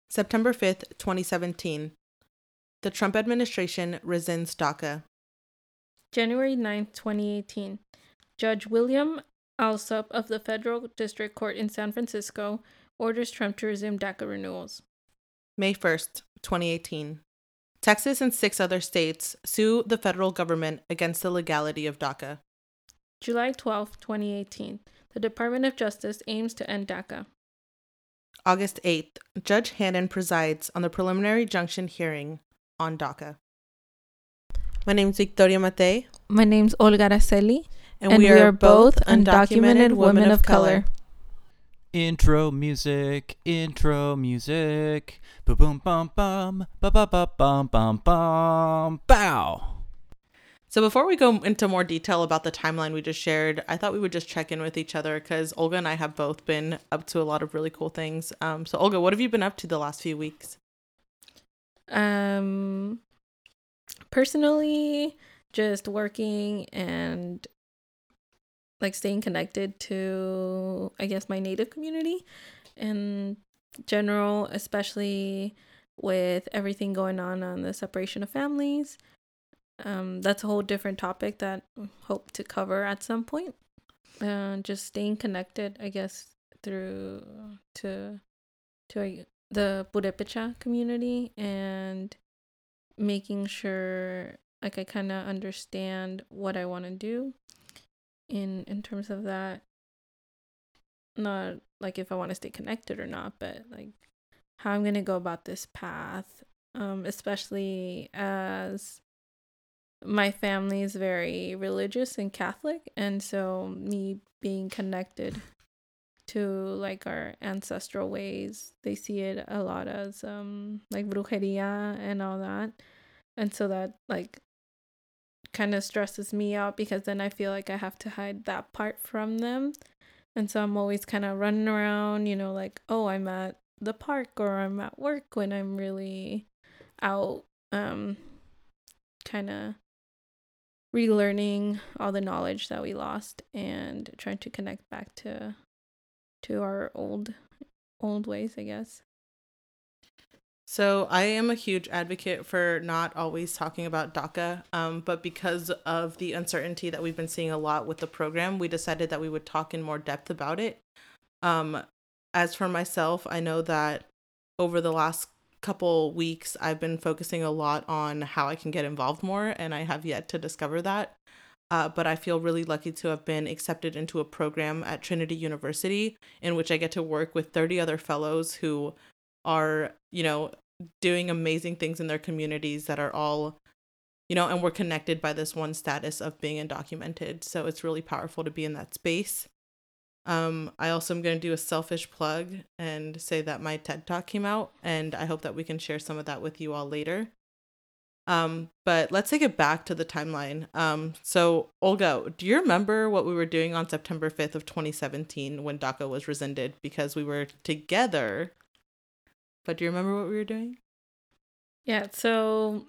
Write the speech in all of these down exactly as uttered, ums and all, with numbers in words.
September fifth, twenty seventeen. The Trump administration rescinds DACA. January ninth, twenty eighteen. Judge William Alsup of the Federal District Court in San Francisco orders Trump to resume DACA renewals. May first, twenty eighteen. Texas and six other states sue the federal government against the legality of DACA. July twelfth, twenty eighteen. The Department of Justice aims to end DACA. August eighth. Judge Hannon presides on the preliminary injunction hearing on DACA. My name's Victoria Matei. My name's Olga Araceli. And, and we, we are, are both undocumented, undocumented women, women of color. color. Intro music, intro music. Boom, boom, bum, bum, ba, ba, ba, bum, bum, bum, bow. So before we go into more detail about the timeline we just shared, I thought we would just check in with each other because Olga and I have both been up to a lot of really cool things. Um, so Olga, what have you been up to the last few weeks? Um, personally, just working and like staying connected to, I guess, my Native community in general, especially with everything going on on the separation of families. Um, that's a whole different topic that I hope to cover at some point. Uh, just staying connected, I guess, through to to uh, the Purepecha community and making sure like I kind of understand what I want to do in in terms of that. Not like if I want to stay connected or not, but like how I'm gonna go about this path, um, especially as my family is very religious and Catholic, and so me being connected to like our ancestral ways, they see it a lot as um like brujeria and all that, and so that like kind of stresses me out because then I feel like I have to hide that part from them, and so I'm always kind of running around, you know, like, oh, I'm at the park or I'm at work when I'm really out um kind of relearning all the knowledge that we lost and trying to connect back to to our old old ways, I guess. So I am a huge advocate for not always talking about DACA, um, but because of the uncertainty that we've been seeing a lot with the program, we decided that we would talk in more depth about it. Um, as for myself, I know that over the last couple weeks I've been focusing a lot on how I can get involved more, and I have yet to discover that. Uh, but I feel really lucky to have been accepted into a program at Trinity University in which I get to work with thirty other fellows who are, you know, doing amazing things in their communities that are all, you know, and we're connected by this one status of being undocumented. So it's really powerful to be in that space. Um, I also am going to do a selfish plug and say that my TED Talk came out, and I hope that we can share some of that with you all later. Um, but let's take it back to the timeline. Um, so Olga, do you remember what we were doing on September fifth of twenty seventeen when DACA was rescinded? Because we were together, but do you remember what we were doing? Yeah, so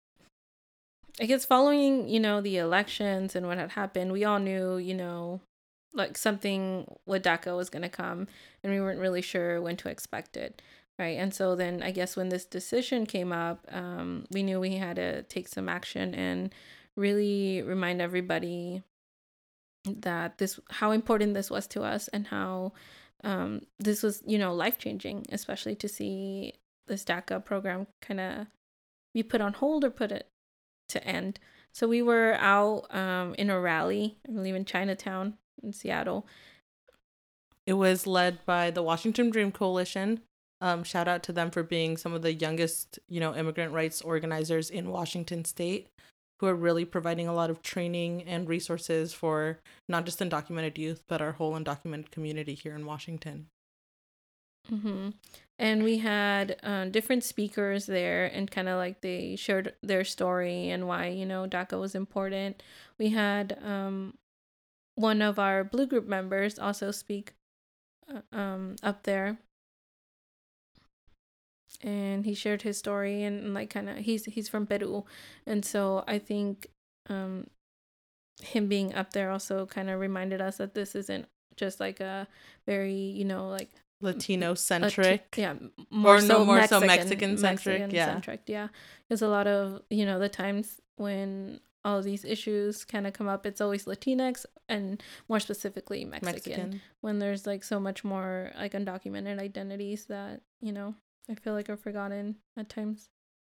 I guess following, you know, the elections and what had happened, we all knew, you know, like something with DACA was going to come, and we weren't really sure when to expect it, right? And so then I guess when this decision came up, um, we knew we had to take some action and really remind everybody that this, how important this was to us, and how um, this was, you know, life-changing, especially to see this DACA program kind of be put on hold or put it to end. So we were out um, in a rally, I believe in Chinatown, in Seattle. It was led by the Washington Dream Coalition. Um, shout out to them for being some of the youngest, you know, immigrant rights organizers in Washington State, who are really providing a lot of training and resources for not just undocumented youth, but our whole undocumented community here in Washington. Mm-hmm. And we had uh, different speakers there, and kind of like they shared their story and why, you know, DACA was important. We had um, one of our Blue Group members also speak uh, um, up there, and he shared his story, and, and like kind of he's he's from Peru, and so I think um, him being up there also kind of reminded us that this isn't just like a very, you know, like Latino Lati- centric. yeah, more Or no, so more so Mexican, Mexican-centric, Mexican yeah. centric, yeah. There's a lot of, you know, the times when all these issues kind of come up, it's always Latinx and more specifically Mexican, Mexican. when there's like so much more like undocumented identities that, you know, I feel like are forgotten at times.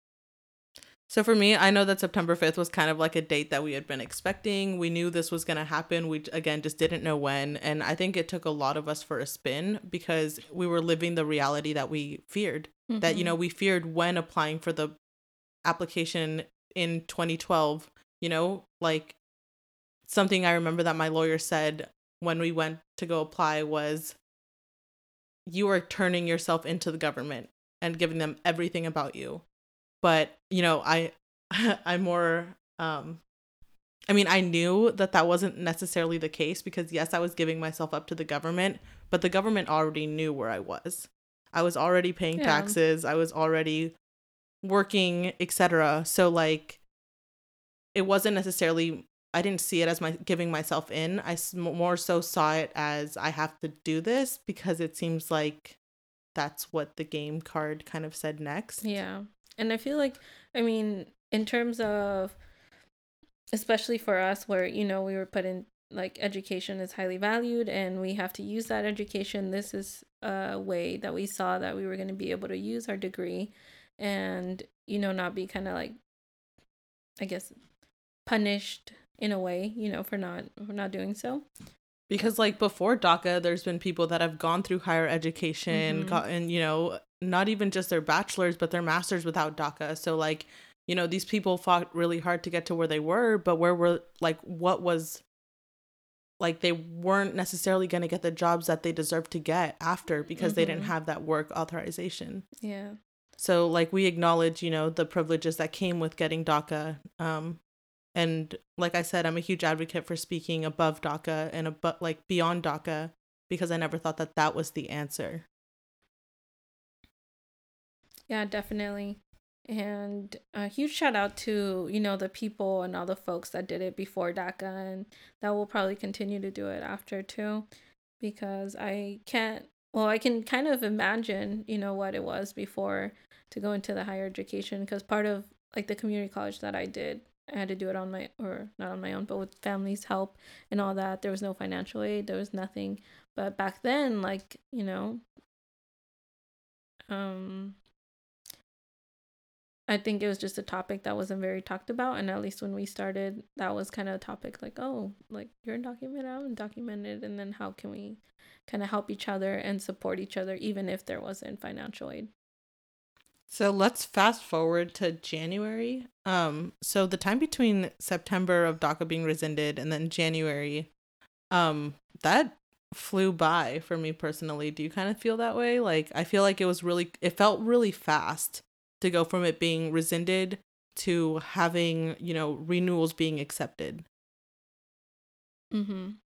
So for me, I know that September fifth was kind of like a date that we had been expecting. We knew this was going to happen. We, again, just didn't know when. And I think it took a lot of us for a spin because we were living the reality that we feared. Mm-hmm. That, you know, we feared when applying for the application in twenty twelve, you know, like something I remember that my lawyer said when we went to go apply was, you are turning yourself into the government and giving them everything about you. But, you know, I, I'm more, um, I mean, I knew that that wasn't necessarily the case because, yes, I was giving myself up to the government, but the government already knew where I was. I was already paying yeah. taxes. I was already working, et cetera. So, like, it wasn't necessarily, I didn't see it as my giving myself in. I more so saw it as I have to do this because it seems like that's what the game card kind of said next. Yeah. And I feel like, I mean, in terms of, especially for us where, you know, we were put in, like, education is highly valued and we have to use that education. This is a way that we saw that we were going to be able to use our degree and, you know, not be kind of like, I guess, punished in a way, you know, for not, for not doing so. Because, like, before DACA, there's been people that have gone through higher education, mm-hmm. gotten, you know, not even just their bachelor's, but their master's without DACA. So, like, you know, these people fought really hard to get to where they were, but where were, like, what was, like, they weren't necessarily going to get the jobs that they deserved to get after because mm-hmm. they didn't have that work authorization. Yeah. So, like, we acknowledge, you know, the privileges that came with getting DACA. Um, and like I said, I'm a huge advocate for speaking above DACA and above, like, beyond DACA because I never thought that that was the answer. Yeah, definitely. And a huge shout out to, you know, the people and all the folks that did it before DACA and that will probably continue to do it after too, because I can't, well, I can kind of imagine, you know, what it was before to go into the higher education because part of like the community college that I did, I had to do it on my, or not on my own, but with family's help and all that. There was no financial aid. There was nothing. But back then, like, you know, um, I think it was just a topic that wasn't very talked about. And at least when we started, that was kind of a topic like, oh, like you're undocumented, I'm undocumented. And then how can we kind of help each other and support each other, even if there wasn't financial aid? So let's fast forward to January. Um, so the time between September of DACA being rescinded and then January, um, that flew by for me personally. Do you kind of feel that way? Like, I feel like it was really, it felt really fast to go from it being rescinded to having, you know, renewals being accepted. Mm-hmm.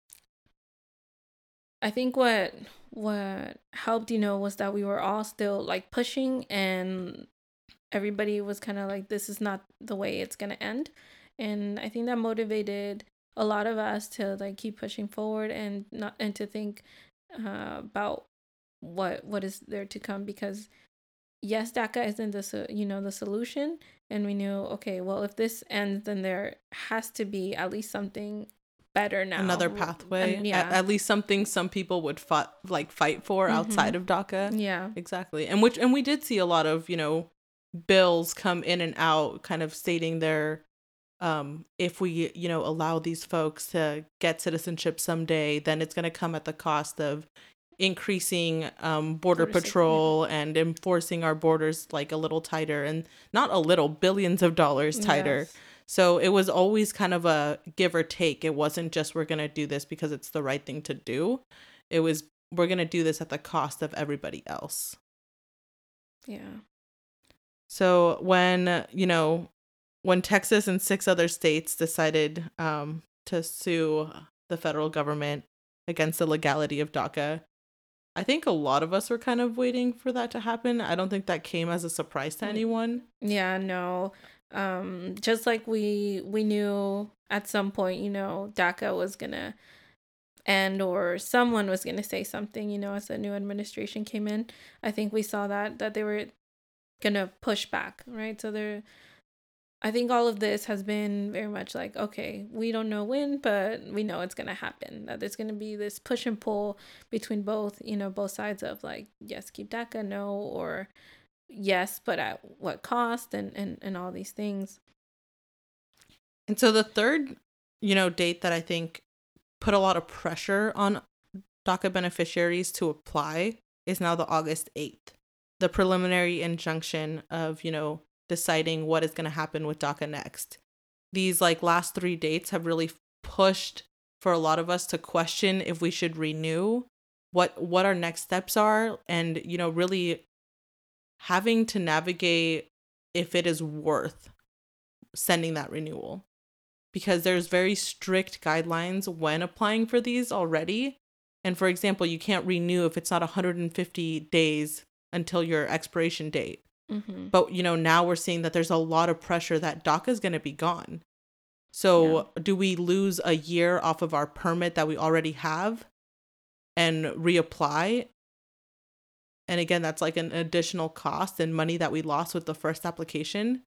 I think what what helped, you know, was that we were all still like pushing and everybody was kind of like, this is not the way it's going to end. And I think that motivated a lot of us to like keep pushing forward and not, and to think uh, about what what is there to come, because yes, DACA isn't the, you know, the solution. And we knew, okay, well, if this ends, then there has to be at least something better now. Another pathway. And, yeah. At, at least something some people would fight, like fight for mm-hmm. outside of DACA. Yeah. Exactly. And which, and we did see a lot of, you know, bills come in and out kind of stating their, um, if we, you know, allow these folks to get citizenship someday, then it's going to come at the cost of increasing um border, border patrol safety. And enforcing our borders like a little tighter, and not a little, billions of dollars tighter. Yes. So it was always kind of a give or take. It wasn't just we're going to do this because it's the right thing to do. It was we're going to do this at the cost of everybody else. Yeah. So when, you know, when Texas and six other states decided um to sue the federal government against the legality of DACA, I think a lot of us were kind of waiting for that to happen. I don't think that came as a surprise to anyone. Yeah, no. Um, just like we we knew at some point, you know, DACA was gonna and or someone was going to say something, you know, as the new administration came in. I think we saw that, that they were going to push back, right? So they're, I think all of this has been very much like, okay, we don't know when, but we know it's going to happen. That there's going to be this push and pull between both, you know, both sides of like, yes, keep DACA, no, or yes, but at what cost, and, and, and all these things. And so the third, you know, date that I think put a lot of pressure on DACA beneficiaries to apply is now the August eighth, the preliminary injunction of, you know, deciding what is going to happen with DACA next. These like last three dates have really pushed for a lot of us to question if we should renew, what what our next steps are, and, you know, really having to navigate if it is worth sending that renewal. Because there's very strict guidelines when applying for these already. And for example, you can't renew if it's not one hundred fifty days until your expiration date. Mm-hmm. But, you know, now we're seeing that there's a lot of pressure that DACA is going to be gone. So yeah. Do we lose a year off of our permit that we already have and reapply? And again, that's like an additional cost and money that we lost with the first application.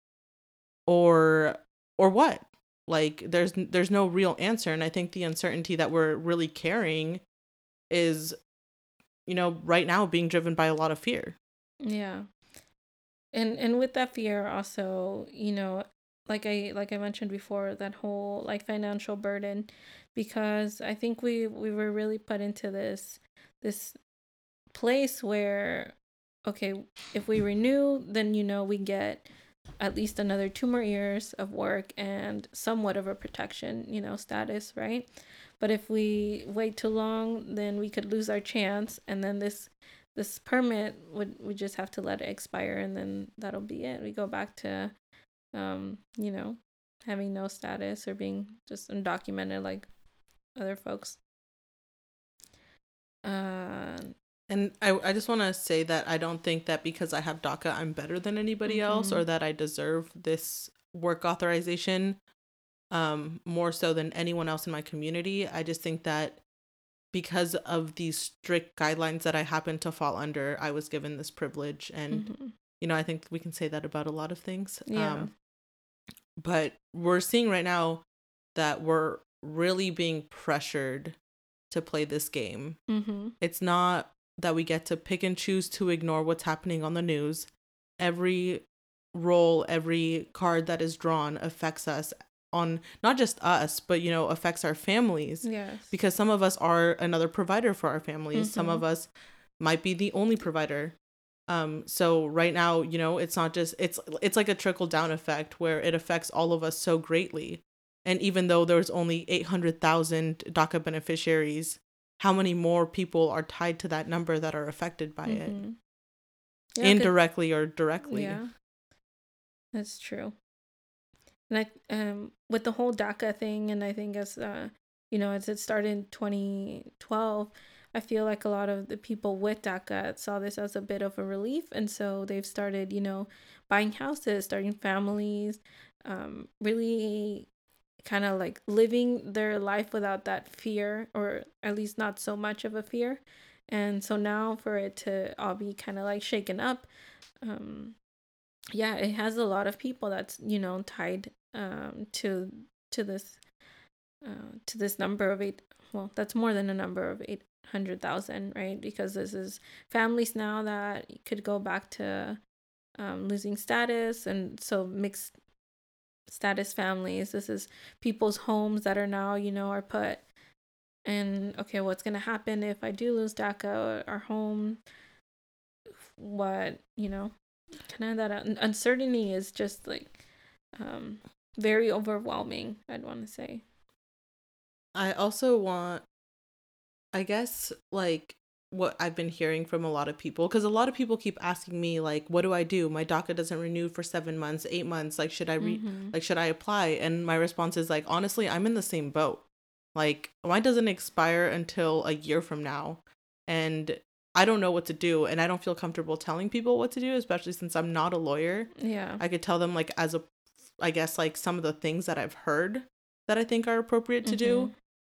Or or what? Like, there's there's no real answer. And I think the uncertainty that we're really carrying is, you know, right now being driven by a lot of fear. Yeah. And and with that fear also, you know, like I like I mentioned before, that whole like financial burden, because I think we we were really put into this this place where, okay, if we renew, then, you know, we get at least another two more years of work and somewhat of a protection, you know, status, right? But if we wait too long, then we could lose our chance, and then this this permit would we just have to let it expire, and then that'll be it. We go back to um you know, having no status or being just undocumented like other folks. Uh And I, I just want to say that I don't think that because I have DACA, I'm better than anybody mm-hmm. else, or that I deserve this work authorization um, more so than anyone else in my community. I just think that because of these strict guidelines that I happen to fall under, I was given this privilege. And, mm-hmm. you know, I think we can say that about a lot of things. Yeah. Um, but we're seeing right now that we're really being pressured to play this game. Mm-hmm. It's not that we get to pick and choose to ignore what's happening on the news. Every roll, every card that is drawn affects us, on not just us, but, you know, affects our families. Yes. Because some of us are another provider for our families. Mm-hmm. Some of us might be the only provider. Um, so right now, you know, it's not just, it's, it's like a trickle down effect where it affects all of us so greatly. And even though there's only eight hundred thousand DACA beneficiaries, how many more people are tied to that number that are affected by mm-hmm. it? Yeah, indirectly or directly. Yeah, that's true. And I, um, with the whole DACA thing, and I think as, uh, you know, as it started in twenty twelve, I feel like a lot of the people with DACA saw this as a bit of a relief. And so they've started, you know, buying houses, starting families, um, really kind of like living their life without that fear, or at least not so much of a fear. And so now for it to all be kind of like shaken up, um, yeah, it has a lot of people that's, you know, tied um, to to this uh, to this number of eight. Well, that's more than a number of eight hundred thousand, right? Because this is families now that could go back to um, losing status, and so mixed status families. This is people's homes that are now, you know, are put in, okay, what's going to happen if I do lose DACA, our home? What, you know, kind of that uncertainty is just like um, very overwhelming, I'd want to say. I also want, I guess, like, what I've been hearing from a lot of people, because a lot of people keep asking me, like, what do I do? My DACA doesn't renew for seven months, eight months. Like, should I re- mm-hmm. like, should I apply? And my response is, like, honestly, I'm in the same boat. Like, mine doesn't expire until a year from now. And I don't know what to do. And I don't feel comfortable telling people what to do, especially since I'm not a lawyer. Yeah. I could tell them, like, as a, I guess, like, some of the things that I've heard that I think are appropriate to mm-hmm. do.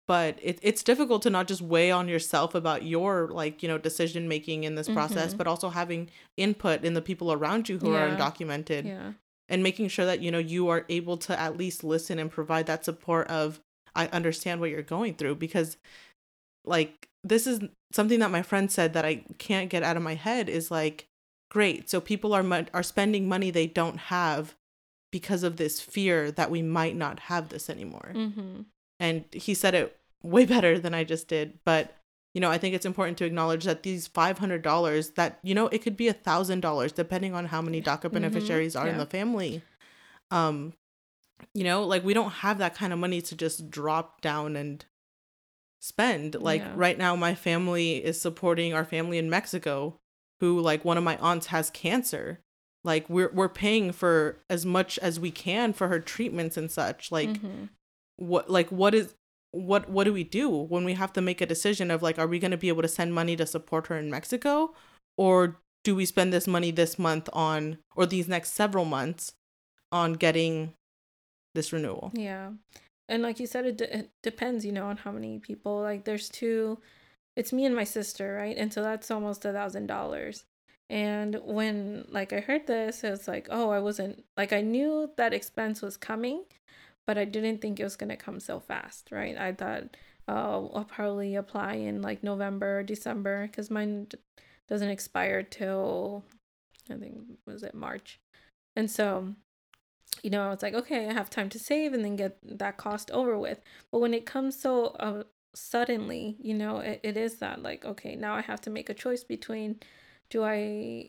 but it, it's difficult to not just weigh on yourself about your, like, you know, decision making in this process, Mm-hmm. but also having input in the people around you who are Yeah. undocumented, Yeah. and making sure that, you know, you are able to at least listen and provide that support of, I understand what you're going through. Because, like, this is something that my friend said that I can't get out of my head, is like, great, so people are mon- are spending money they don't have because of this fear that we might not have this anymore. Mm-hmm. And he said it way better than I just did. But, you know, I think it's important to acknowledge that these five hundred dollars, that, you know, it could be one thousand dollars depending on how many DACA Mm-hmm. beneficiaries are in Yeah. the family. Um, you know, like, we don't have that kind of money to just drop down and spend. Like, Yeah. right now, my family is supporting our family in Mexico, who, like, one of my aunts has cancer. Like, we're we're paying for as much as we can for her treatments and such. Like, Mm-hmm. what like what is what what do we do when we have to make a decision of, like, are we going to be able to send money to support her in Mexico, or do we spend this money this month on, or these next several months, on getting this renewal? Yeah. And like you said, it, de- it depends, you know, on how many people. Like, there's two, it's me and my sister, right? And so that's almost a thousand dollars. And when, like, I heard this, it was like, oh, I wasn't, like, I knew that expense was coming, but I didn't think it was going to come so fast, right? I thought, oh, I'll probably apply in, like, November or December, because mine d- doesn't expire till, I think, was it March? And so, you know, it's like, okay, I have time to save and then get that cost over with. But when it comes so uh, suddenly, you know, it, it is that, like, okay, now I have to make a choice between, do I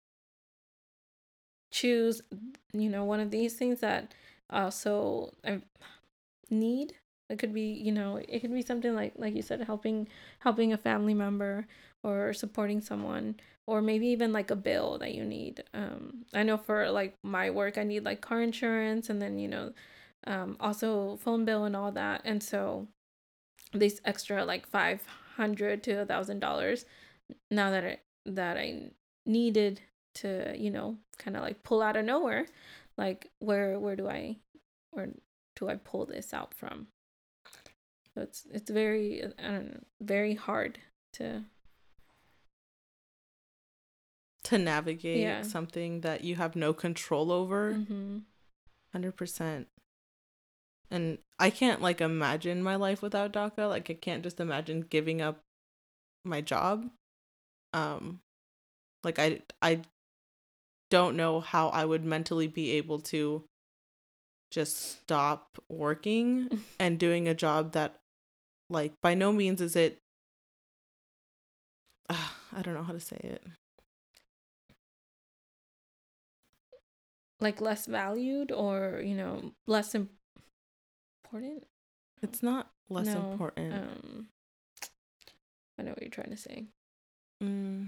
choose, you know, one of these things that also I need? It could be, you know, it could be something like, like you said, helping, helping a family member, or supporting someone, or maybe even like a bill that you need. Um, I know for like my work, I need like car insurance, and then, you know, um, also phone bill and all that. And so these extra like five hundred to a thousand dollars now that I, that I needed to, you know, kind of like pull out of nowhere, like, where, where do I, where do I pull this out from? So it's it's very, I don't know, very hard to To navigate yeah. something that you have no control over. Mm-hmm. one hundred percent. And I can't, like, imagine my life without DACA. Like, I can't just imagine giving up my job. Um, like, I I don't know how I would mentally be able to just stop working and doing a job that, like, by no means is it, uh, I don't know how to say it. Like, less valued, or, you know, less important. It's not less No, important. Um, I know what you're trying to say. Mm.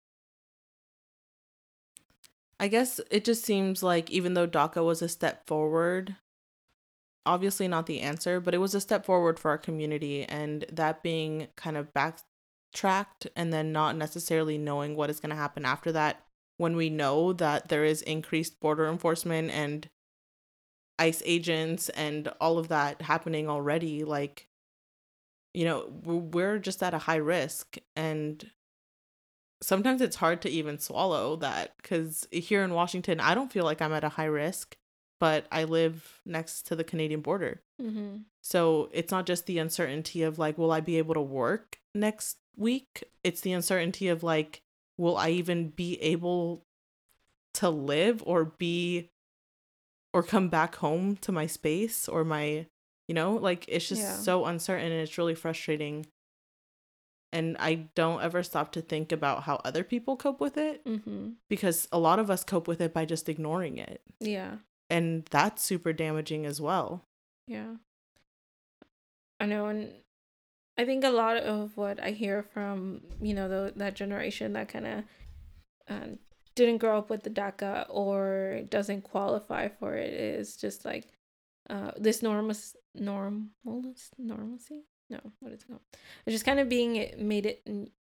I guess it just seems like, even though DACA was a step forward, obviously not the answer, but it was a step forward for our community, and that being kind of backtracked, and then not necessarily knowing what is going to happen after that, when we know that there is increased border enforcement and ICE agents and all of that happening already. Like, you know, we're just at a high risk, and sometimes it's hard to even swallow that, because here in Washington, I don't feel like I'm at a high risk, but I live next to the Canadian border. Mm-hmm. So it's not just the uncertainty of, like, will I be able to work next week? It's the uncertainty of, like, will I even be able to live, or be, or come back home to my space, or my, you know, like, it's just Yeah. so uncertain, and it's really frustrating. And I don't ever stop to think about how other people cope with it, Mm-hmm. because a lot of us cope with it by just ignoring it. Yeah. And that's super damaging as well. Yeah. I know, and I think a lot of what I hear from, you know, the, that generation that kind of um, didn't grow up with the DACA, or doesn't qualify for it, is just like uh, this normus, normalist, normalcy? No, what is it called? It's just kind of being, it made it,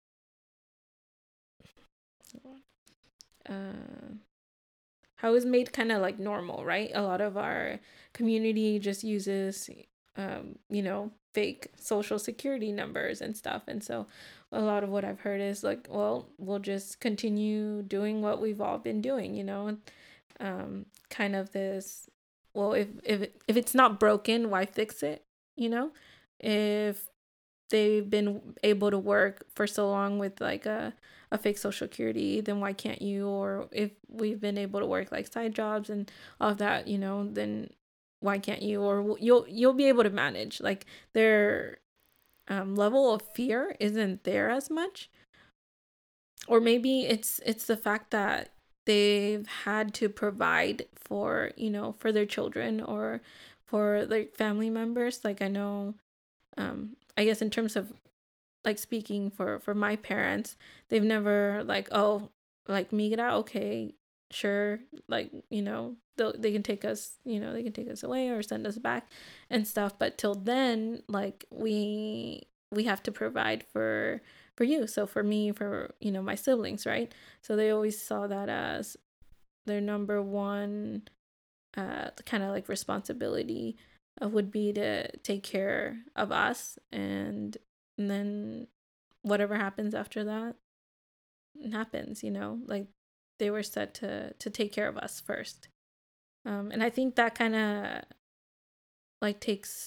uh, how it was made kind of like normal, right? A lot of our community just uses, um, you know, fake social security numbers and stuff. And so a lot of what I've heard is like, well, we'll just continue doing what we've all been doing, you know, um, kind of this, well, if, if, if it's not broken, why fix it? You know, if they've been able to work for so long with like a, a fake social security, then why can't you? Or if we've been able to work like side jobs and all of that, you know, then why can't you? Or you'll you'll be able to manage. Like their um, level of fear isn't there as much. Or maybe it's it's the fact that they've had to provide for, you know, for their children or for their family members. Like I know, um, I guess in terms of like speaking for, for my parents, they've never like, oh, like migra, okay, sure, like, you know, they they can take us, you know, they can take us away or send us back and stuff. But till then, like we we have to provide for for you. So for me, for, you know, my siblings, right? So they always saw that as their number one uh kind of like responsibility uh, would be to take care of us, and and then whatever happens after that happens, you know, like they were set to to take care of us first. Um and I think that kind of like takes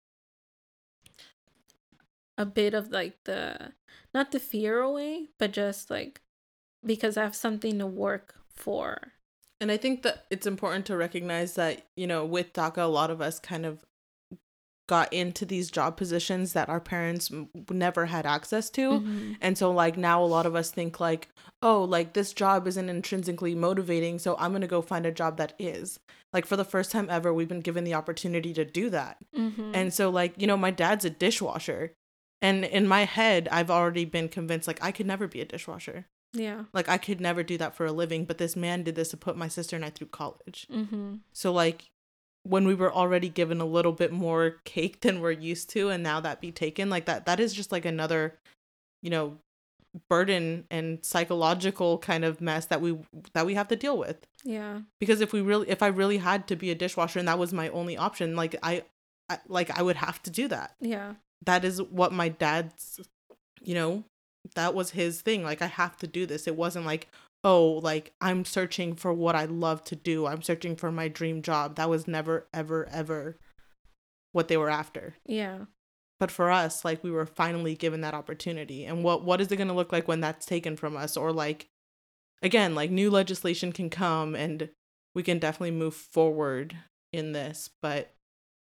a bit of like the, not the fear away, but just like because I have something to work for. And I think that it's important to recognize that, you know, with DACA, a lot of us kind of got into these job positions that our parents m- never had access to. Mm-hmm. And so like now a lot of us think like, oh, like this job isn't intrinsically motivating, so I'm going to go find a job that is. Like for the first time ever, we've been given the opportunity to do that. Mm-hmm. And so like, you know, my dad's a dishwasher. And in my head, I've already been convinced like I could never be a dishwasher. Yeah. Like I could never do that for a living. But this man did this to put my sister and I through college. Mm-hmm. So like when we were already given a little bit more cake than we're used to, and now that be taken, like that, that is just like another, you know, burden and psychological kind of mess that we that we have to deal with. Yeah. Because if we really, if I really had to be a dishwasher and that was my only option, like I, I like I would have to do that. Yeah. That is what my dad's, you know, that was his thing. Like I have to do this. It wasn't like, oh, like I'm searching for what I love to do. I'm searching for my dream job. That was never, ever, ever what they were after. Yeah. But for us, like we were finally given that opportunity. And what, what is it going to look like when that's taken from us? Or like, again, like new legislation can come and we can definitely move forward in this. But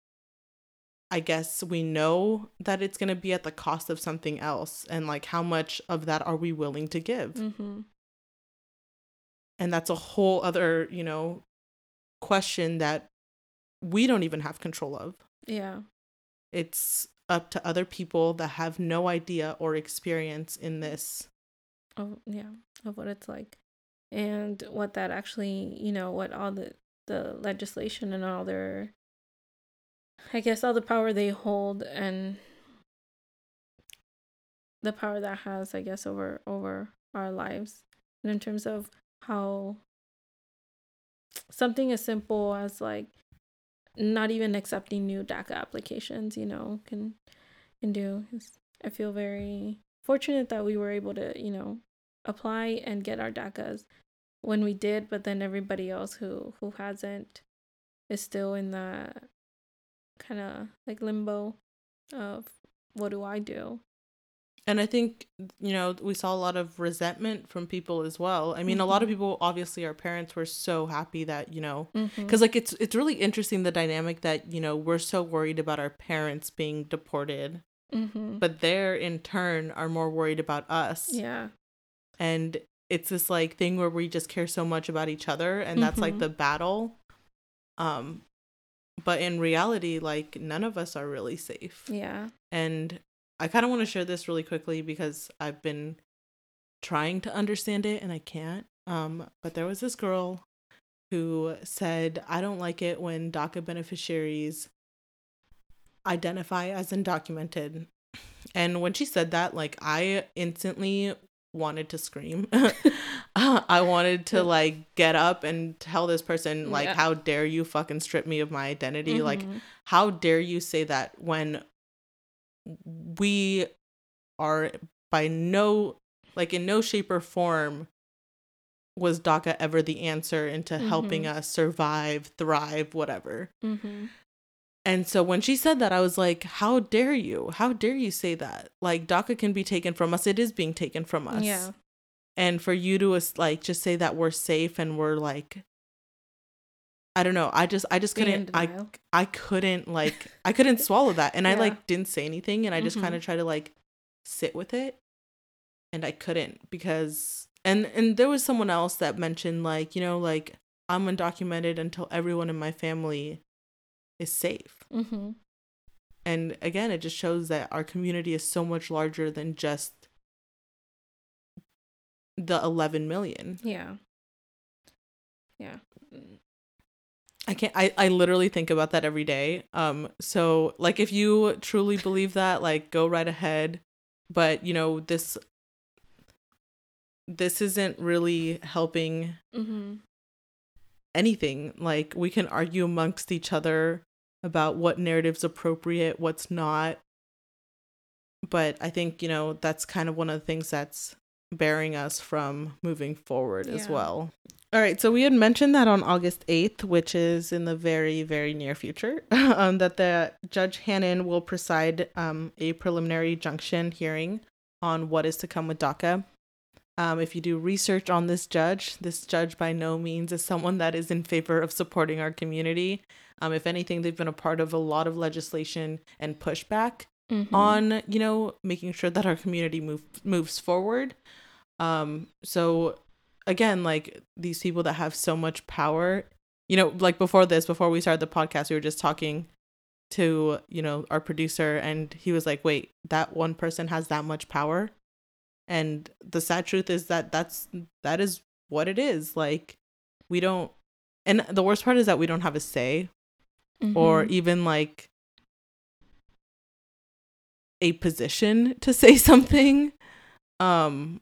I guess we know that it's going to be at the cost of something else. And like, how much of that are we willing to give? Mm-hmm. And that's a whole other, you know, question that we don't even have control of. Yeah. It's up to other people that have no idea or experience in this. Oh, yeah. Of what it's like. And what that actually, you know, what all the, the legislation and all their, I guess, all the power they hold and the power that has, I guess, over, over our lives. And in terms of how something as simple as like not even accepting new DACA applications, you know, can can do. I feel very fortunate that we were able to, you know, apply and get our DACAs when we did, but then everybody else who who hasn't is still in that kind of like limbo of what do I do? And I think, you know, we saw a lot of resentment from people as well. I mean, mm-hmm. a lot of people, obviously, our parents were so happy that, you know, because mm-hmm. like it's it's really interesting, the dynamic that, you know, we're so worried about our parents being deported, mm-hmm. but they're in turn are more worried about us. Yeah. And it's this like thing where we just care so much about each other. And that's mm-hmm. like the battle. Um, but in reality, like none of us are really safe. Yeah. And I kind of want to share this really quickly because I've been trying to understand it and I can't. Um, but there was this girl who said, I don't like it when DACA beneficiaries identify as undocumented. And when she said that, like, I instantly wanted to scream. I wanted to, like, get up and tell this person, like, yeah. how dare you fucking strip me of my identity? Mm-hmm. Like, how dare you say that when we are by no, like in no shape or form was DACA ever the answer into mm-hmm. helping us survive, thrive, whatever. Mm-hmm. And so when she said that, I was like, how dare you? How dare you say that? Like, DACA can be taken from us. It is being taken from us. Yeah. And for you to like just say that we're safe and we're like, I don't know. I just I just couldn't I I couldn't like I couldn't swallow that. And yeah. I like didn't say anything, and I just mm-hmm. kind of tried to like sit with it. And I couldn't because and and there was someone else that mentioned like, you know, like I'm undocumented until everyone in my family is safe. Mm-hmm. And again, it just shows that our community is so much larger than just the eleven million. Yeah. Yeah. I can't, I, I literally think about that every day. Um, so like, if you truly believe that, like, go right ahead. But you know, this, this isn't really helping mm-hmm. anything. Like, we can argue amongst each other about what narrative's appropriate, what's not. But I think, you know, that's kind of one of the things that's bearing us from moving forward yeah. as well. All right, so we had mentioned that on August eighth, which is in the very, very near future, um, that the Judge Hannon will preside um, a preliminary injunction hearing on what is to come with DACA. Um, if you do research on this judge, this judge by no means is someone that is in favor of supporting our community. Um, if anything, they've been a part of a lot of legislation and pushback mm-hmm. on, you know, making sure that our community move, moves forward. Um, so again, like these people that have so much power, you know, like before this, before we started the podcast, we were just talking to, you know, our producer, and he was like, wait, that one person has that much power. And the sad truth is that that's, that is what it is. Like, we don't, and the worst part is that we don't have a say mm-hmm. or even like a position to say something. Um,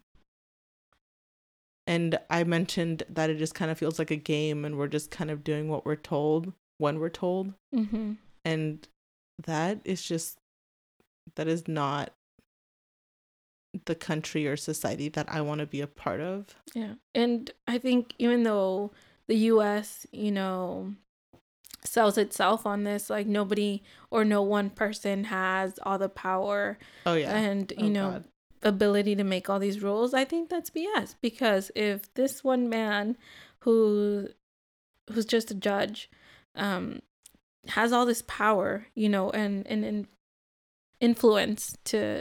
And I mentioned that it just kind of feels like a game, and we're just kind of doing what we're told when we're told. Mm-hmm. And that is just, that is not the country or society that I want to be a part of. Yeah. And I think even though the U S, you know, sells itself on this, like nobody or no one person has all the power. Oh, yeah. And, you oh, know, God. ability to make all these rules, I think that's B S, because if this one man who who's just a judge um has all this power, you know, and and, and influence to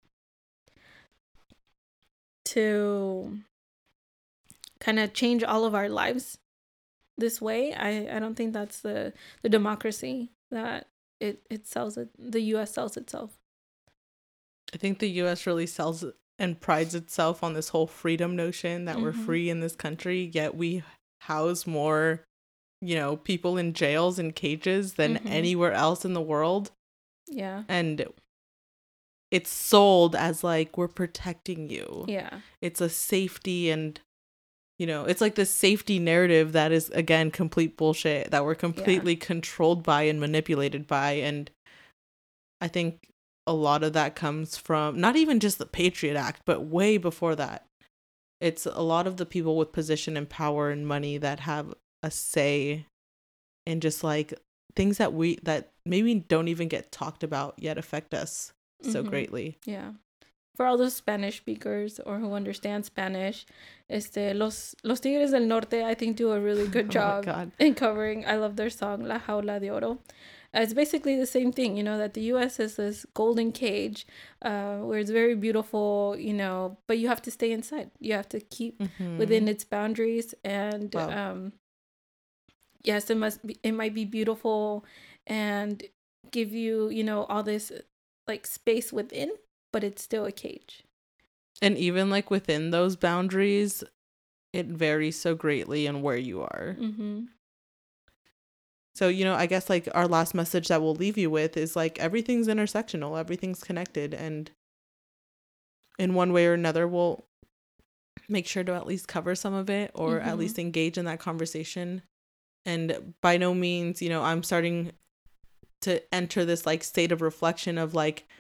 to kind of change all of our lives this way, I I don't think that's the the democracy that it it sells it the U S sells itself. I think the U S really sells and prides itself on this whole freedom notion that mm-hmm. we're free in this country, yet we house more, you know, people in jails and cages than mm-hmm. anywhere else in the world. Yeah. And it's sold as like, we're protecting you. Yeah. It's a safety, and, you know, it's like this safety narrative that is, again, complete bullshit that we're completely yeah. controlled by and manipulated by. And I think a lot of that comes from not even just the Patriot Act, but way before that. It's a lot of the people with position and power and money that have a say in just like things that we that maybe don't even get talked about yet affect us so mm-hmm. greatly. Yeah. For all those Spanish speakers or who understand Spanish, este los los Tigres del Norte, I think, do a really good job oh in covering. I love their song La Jaula de Oro. Uh, it's basically the same thing, you know, that the U S is this golden cage uh, where it's very beautiful, you know, but you have to stay inside. You have to keep mm-hmm. within its boundaries. And wow. um, yes, it must be, it might be beautiful and give you, you know, all this like space within, but it's still a cage. And even like within those boundaries, it varies so greatly in where you are. Mm-hmm. So, you know, I guess like our last message that we'll leave you with is like everything's intersectional, everything's connected, and in one way or another, we'll make sure to at least cover some of it or mm-hmm. at least engage in that conversation. And by no means, you know, I'm starting to enter this like state of reflection of like,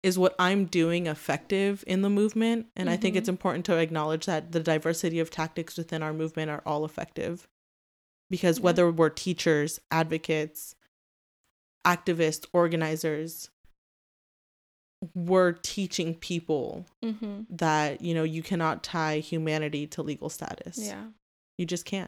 is what I'm doing effective in the movement? And mm-hmm. I think it's important to acknowledge that the diversity of tactics within our movement are all effective. Because yeah. whether we're teachers, advocates, activists, organizers, we're teaching people mm-hmm. that, you know, you cannot tie humanity to legal status. Yeah. You just can't.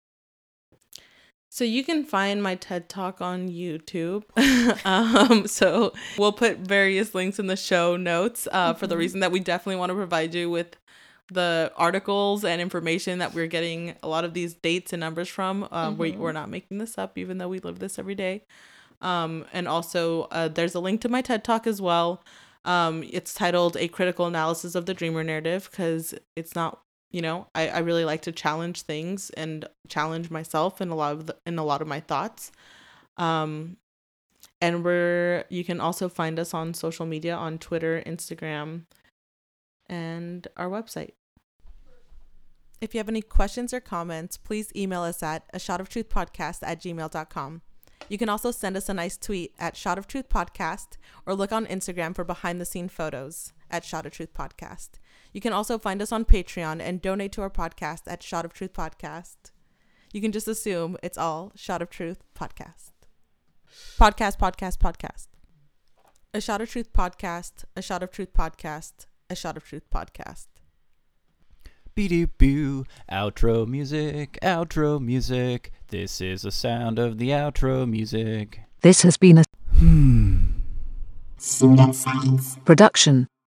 So you can find my TED Talk on YouTube. um, so we'll put various links in the show notes uh, mm-hmm. for the reason that we definitely want to provide you with the articles and information that we're getting a lot of these dates and numbers from. Um, mm-hmm. we, we're not making this up, even though we live this every day. Um, and also uh, there's a link to my TED Talk as well. Um, it's titled A Critical Analysis of the Dreamer Narrative, because it's not, you know, I, I really like to challenge things and challenge myself in a lot of the, in a lot of my thoughts. Um, and we're, you can also find us on social media, on Twitter, Instagram, and our website. If you have any questions or comments, please email us at a shot of truth podcast at gmail dot com. You can also send us a nice tweet at Shot of Truth Podcast, or look on Instagram for behind the scene photos at Shot of Truth Podcast. You can also find us on Patreon and donate to our podcast at Shot of Truth Podcast. You can just assume it's all Shot of Truth Podcast. Podcast, podcast, podcast. A Shot of Truth Podcast, a Shot of Truth Podcast, a Shot of Truth Podcast. Be-doo-boo, outro music, outro music. This is the sound of the outro music. This has been a Hmm. Pseudoscience production.